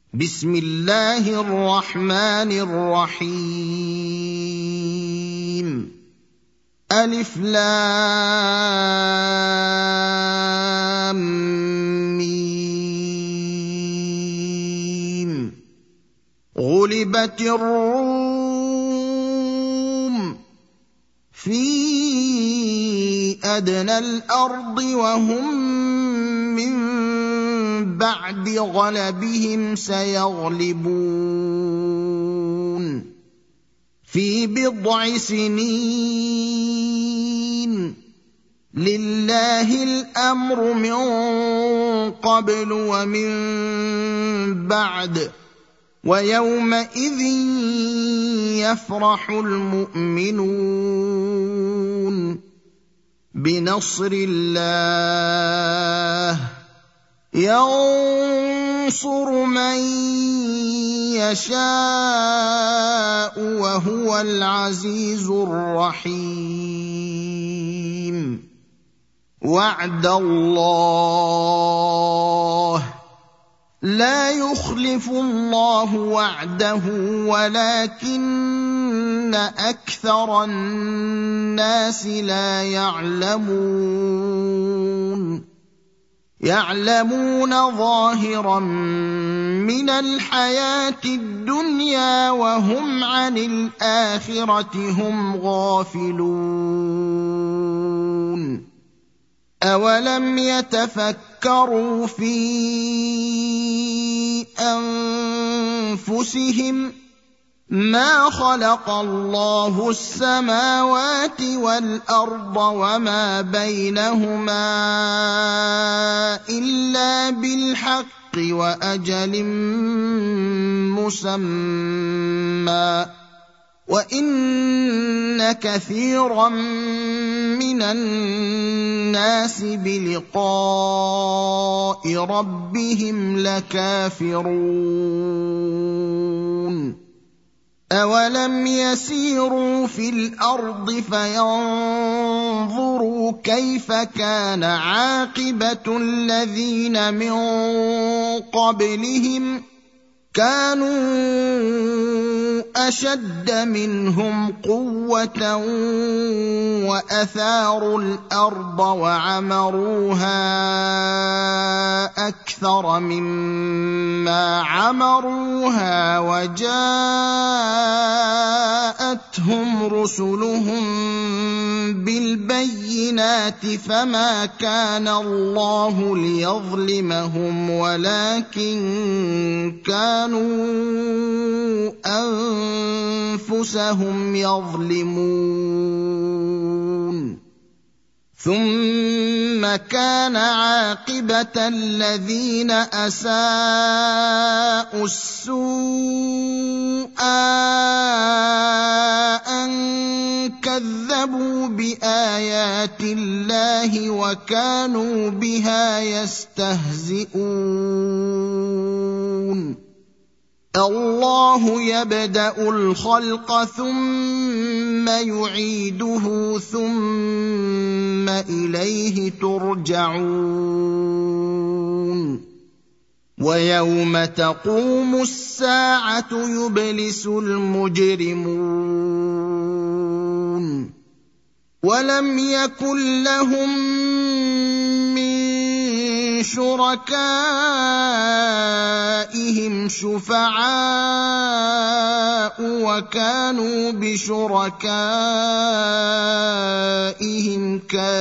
بسم الله الرحمن الرحيم ألف لام ميم غلبت الروم في أدنى الأرض وهم من بعد غلبهم سيغلبون في بضع سنين لله الأمر من قبل ومن بعد ويومئذ يفرح المؤمنون بنصر الله ينصر من يشاء وهو العزيز الرحيم وعد الله لا يخلف الله وعده ولكن أكثر الناس لا يعلمون ظاهرا من الحياة الدنيا وهم عن الآخرة هم غافلون أولم يتفكروا في أنفسهم ما خلق الله السماوات والأرض وما بينهما إلا بالحق وأجل مسمى وإن كثيرا من الناس بلقاء ربهم لكافرون أولم يسيروا في الأرض فينظروا كيف كان عاقبة الذين من قبلهم كانوا أشد منهم قوة وأثاروا الأرض وعمروها أكثر مما عمروها وجاءتهم رسلهم بالبينات فما كان الله ليظلمهم ولكن كانوا أنفسهم يظلمون ثم كان عاقبة الذين أساءوا السوء أن كذبوا بآيات الله وكانوا بها يستهزئون الله يبدأ الخلق ثم يعيده ثم إليه ترجعون ويوم تقوم الساعة يبلس المجرمون ولم يكن لهم من شركائهم شفعاء وكانوا بشركائهم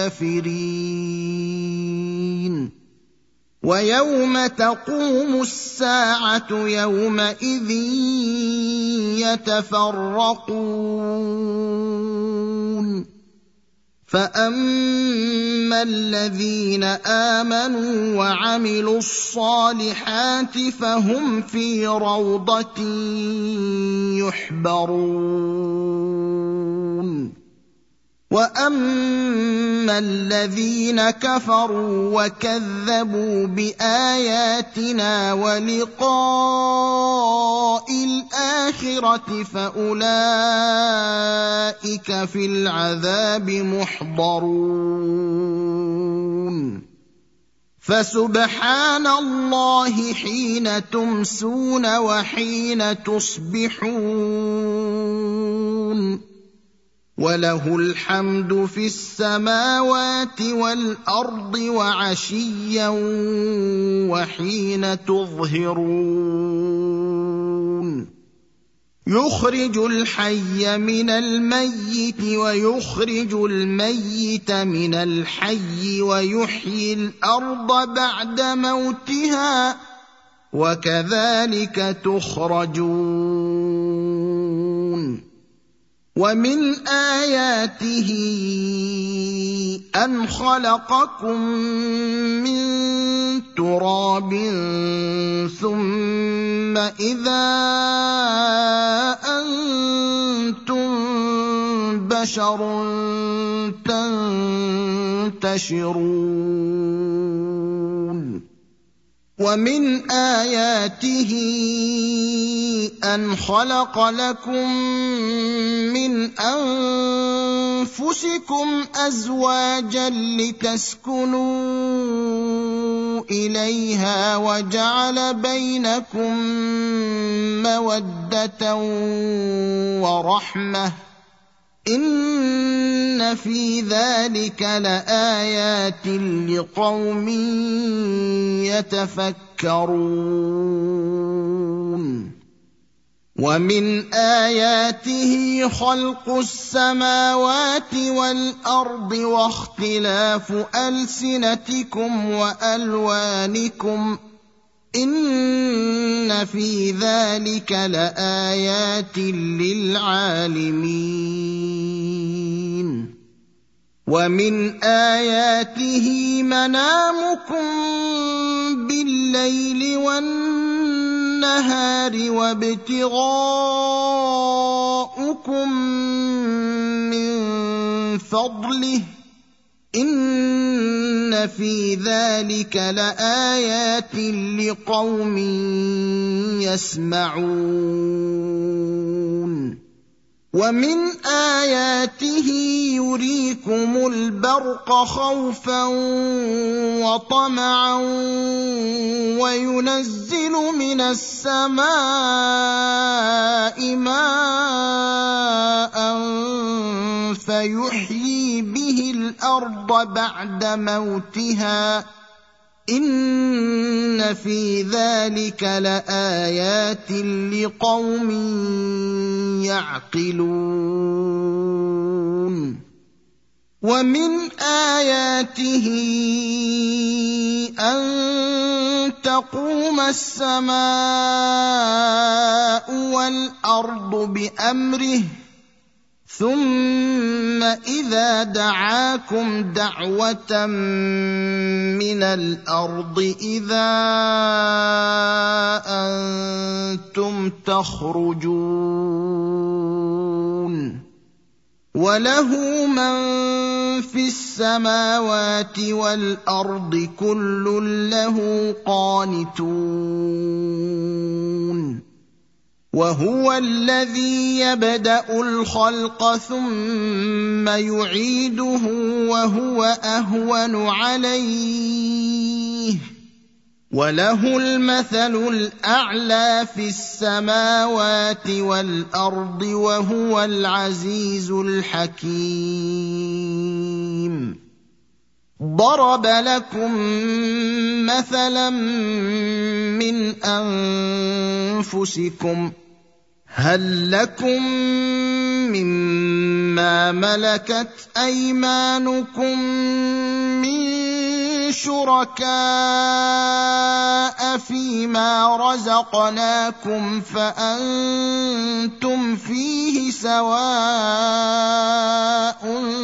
كافرين ويوم تقوم الساعة يومئذ يتفرقون فأما الذين آمنوا وعملوا الصالحات فهم في روضة يحبرون وأما الذين كفروا وكذبوا بآياتنا ولقاء الآخرة فأولئك في العذاب محضرون فسبحان الله حين تمسون وحين تصبحون وله الحمد في السماوات والارض وعشيا وحين تظهرون يخرج الحي من الميت ويخرج الميت من الحي ويحيي الارض بعد موتها وكذلك تخرجون ومن آياته أن خلقكم من تراب ثم إذا أنتم بشر تنتشرون ومن آياته أن خلق لكم من أنفسكم أزواجا لتسكنوا إليها وجعل بينكم مودة ورحمة إن في ذلك لآيات لقوم يتفكرون ومن آياته خلق السماوات والأرض واختلاف ألسنتكم وألوانكم إن في ذلك لآيات للعالمين ومن آياته منامكم بالليل والنهار وابتغاؤكم من فضله إن في ذلك لآيات لقوم يسمعون ومن آياته يريكم البرق خوفا وطمعا وينزل من السماء ماء فيحيي به الأرض بعد موتها إن في ذلك لآيات لقوم يعقلون ومن آياته أن تقوم السماء والأرض بأمره ثم إذا دعاكم دعوة من الأرض إذا أنتم تخرجون وله من في السماوات والأرض كل له قانتون وهو الذي يبدأ الخلق ثم يعيده وهو أهون عليه وله المثل الأعلى في السماوات والأرض وهو العزيز الحكيم ضرب لكم مثلا من أنفسكم هل لكم مما ملكت أيمانكم من شركاء فيما رزقناكم فأنتم فيه سواء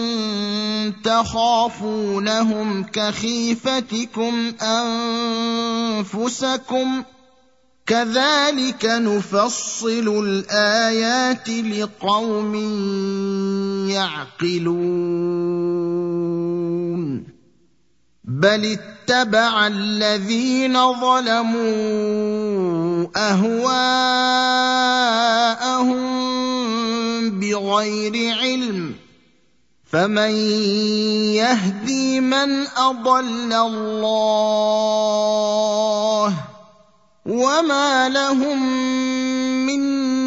تخافونهم كخيفتكم أنفسكم كذلك نفصل الآيات لقوم يعقلون بل اتبع الذين ظلموا أهواءهم بغير علم فمن يهدي من أضل الله وما لهم من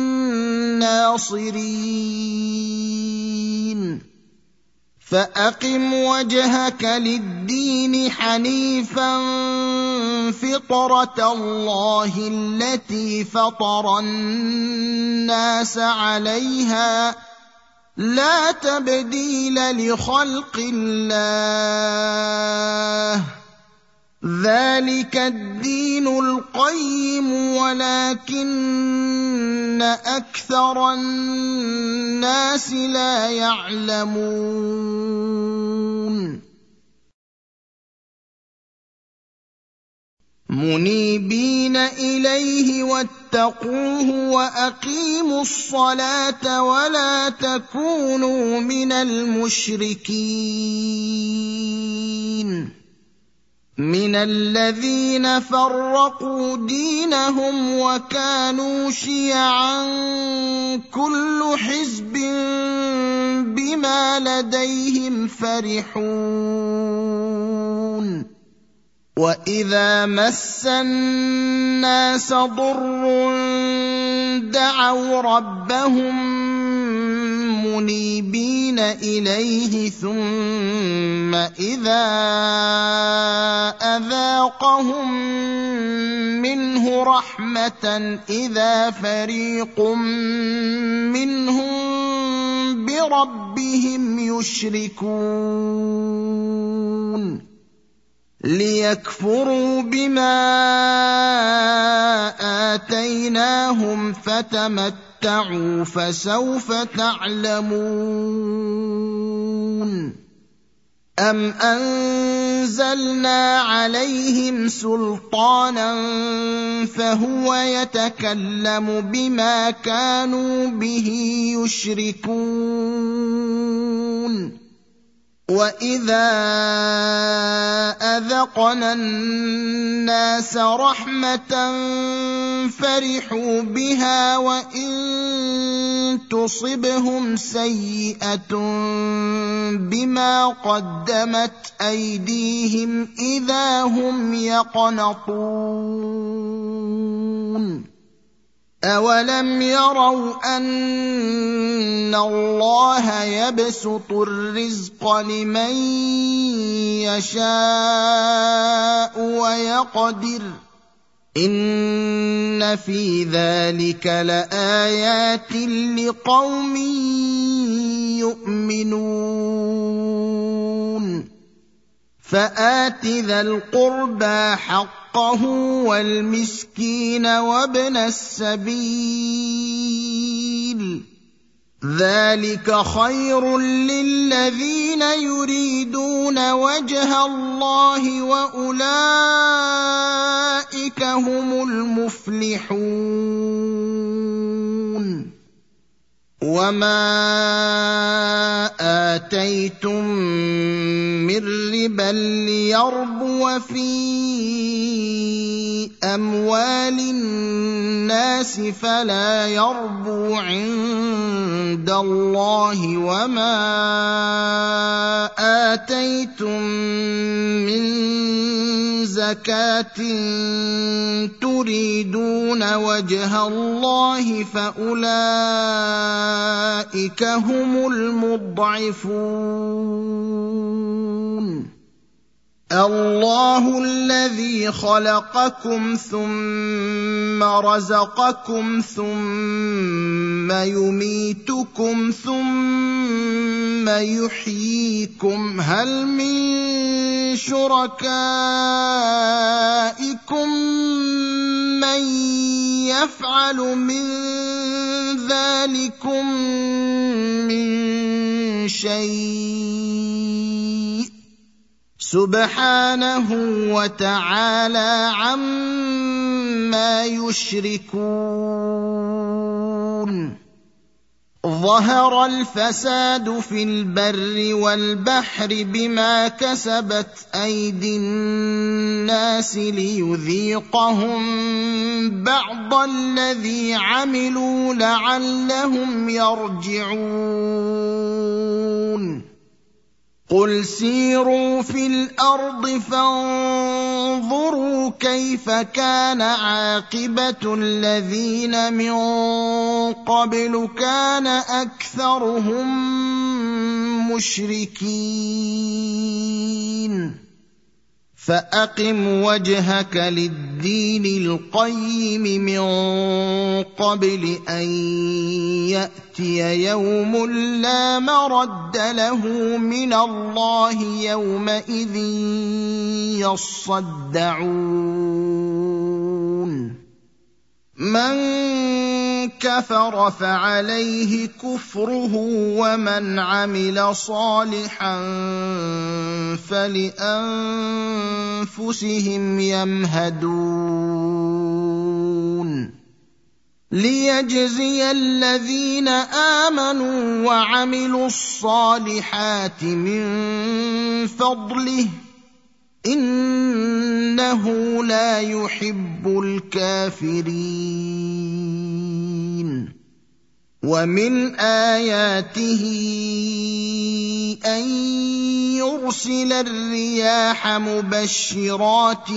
ناصرين فأقم وجهك للدين حنيفا فطرة الله التي فطر الناس عليها لا تبديل لخلق الله ذلك الدين القيم ولكن أكثر الناس لا يعلمون منيبين إليه واتقوه وأقيموا الصلاة ولا تكونوا من المشركين من الذين فرقوا دينهم وكانوا شيعا كل حزب بما لديهم فرحون وإذا مس الناس ضر دعوا ربهم منيبين إليه ثم إذا أذاقهم منه رحمة إذا فريق منهم بربهم يشركون ليكفروا بما آتيناهم فتمتعوا فسوف تعلمون أم أنزلنا عليهم سلطانا فهو يتكلم بما كانوا به يشركون وإذا أذقنا الناس رحمة فرحوا بها وإن تصبهم سيئة بما قدمت أيديهم إذا هم يقنطون أولم يروا أن الله يبسط الرزق لمن يشاء ويقدر إن في ذلك لآيات لقوم يؤمنون فآت ذا القربى حقه والمسكين وابن السبيل ذلك خير للذين يريدون وجه الله وأولئك هم المفلحون وما آتيتم من ربا ليربو في أموال الناس فلا يربو عند الله وما آتيتم من زكاة تريدون وجه الله فأولئك هم المضعفون الله الذي خلقكم ثم رزقكم ثم يميتكم ثم يحييكم هل من شركائكم من يفعل من ذلكم من شيء سبحانه وتعالى عما يشركون ظهر الفساد في البر والبحر بما كسبت أيدي الناس ليذيقهم بعض الذي عملوا لعلهم يرجعون قل سيروا في الارض فانظروا كيف كان عاقبه الذين من قبل كان اكثرهم مشركين فاقم وجهك للدين القيم من قبل ان ياتي يوم لا مرد له من الله يومئذ يصدعون من كفر فعليه كفره ومن عمل صالحا فلأنفسهم يمهدون ليجزي الذين آمنوا وعملوا الصالحات من فضله إنه لا يحب الكافرين ومن آياته أن يرسل الرياح مبشرات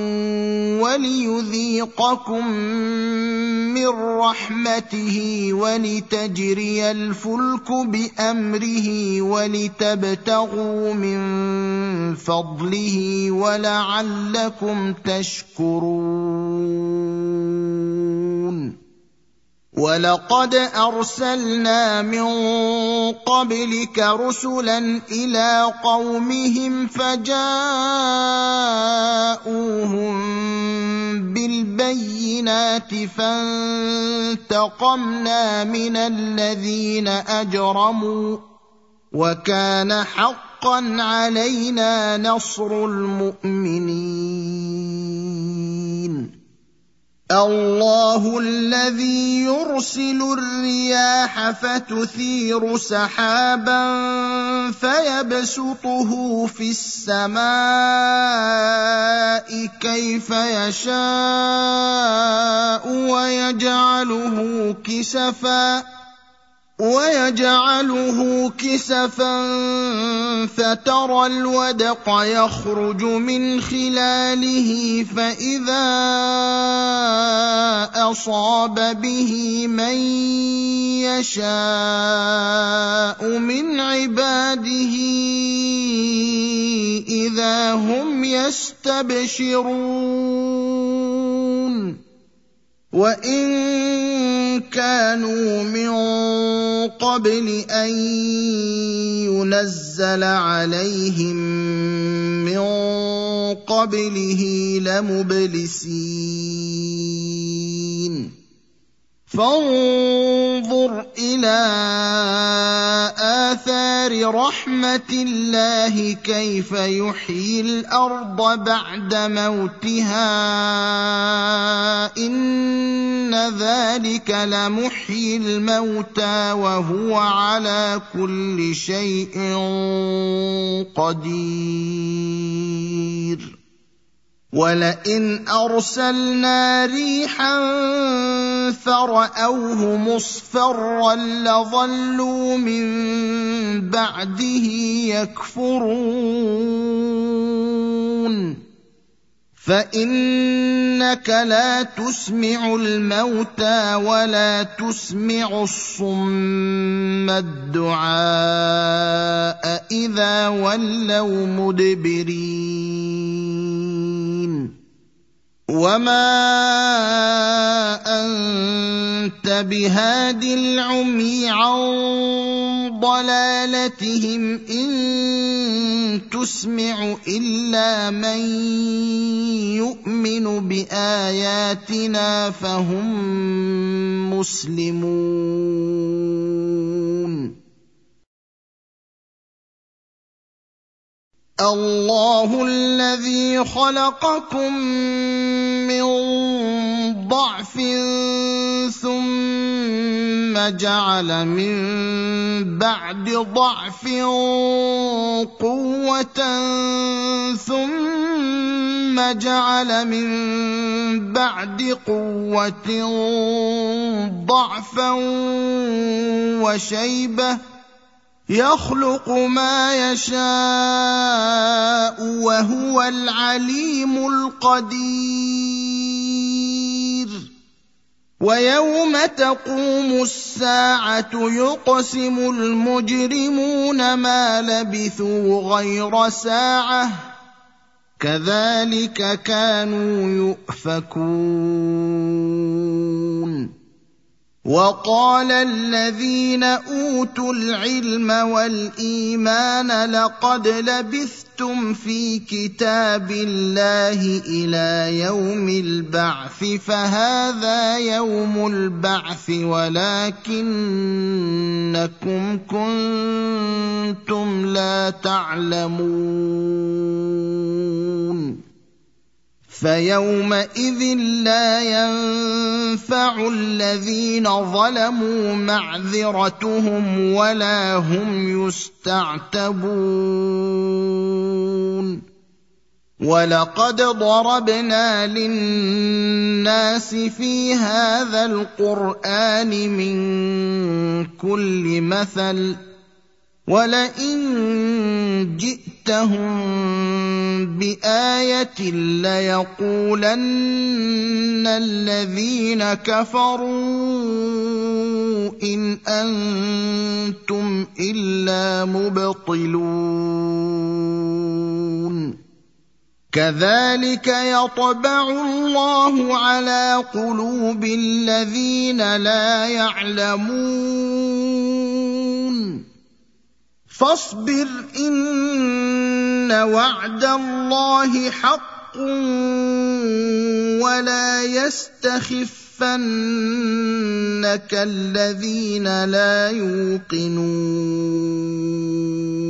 وليذيقكم من رحمته ولتجري الفلك بأمره ولتبتغوا من فضله ولعلكم تشكرون ولقد أرسلنا من قبلك رسلا إلى قومهم فجاءوهم بالبينات فانتقمنا من الذين أجرموا وكان حقا علينا نصر المؤمنين الله الذي يرسل الرياح فتثير سحابا فيبسطه في السماء كيف يشاء ويجعله كسفا فترى الودق يخرج من خلاله فإذا أصاب به من يشاء من عباده إذا هم يستبشرون وإن كانوا من قبل أن ينزل عليهم من قبله لمبلسين فانظر إلى آثار رحمة الله كيف يحيي الأرض بعد موتها إن ذلك لمحيي الموتى وهو على كل شيء قدير ولئن أرسلنا ريحا فرأوه مصفرا لظلوا من بعده يكفرون فإنك لا تسمع الموتى ولا تسمع الصم الدعاء إذا ولوا مدبرين وما أنت بهاد العمي عن ضلالتهم إن تسمع إلا من يؤمن بآياتنا فهم مسلمون الله الذي خلقكم من ضعف ثم جعل من بعد ضعف قوة ثم جعل من بعد قوة ضعفا وشيبة يخلق ما يشاء وهو العليم القدير ويوم تقوم الساعة يقسم المجرمون ما لبثوا غير ساعة كذلك كانوا يؤفكون وقال الذين أوتوا العلم والإيمان لقد لبثتم في كتاب الله إلى يوم البعث فهذا يوم البعث ولكنكم كنتم لا تعلمون فيومئذ لا ينفع الذين ظلموا معذرتهم ولا هم يستعتبون ولقد ضربنا للناس في هذا القرآن من كل مثل ولئن جئتهم بآية ليقولن الذين كفروا إن أنتم إلا مبطلون كذلك يطبع الله على قلوب الذين لا يعلمون فاصبر إن وعد الله حق ولا يستخفنك الذين لا يوقنون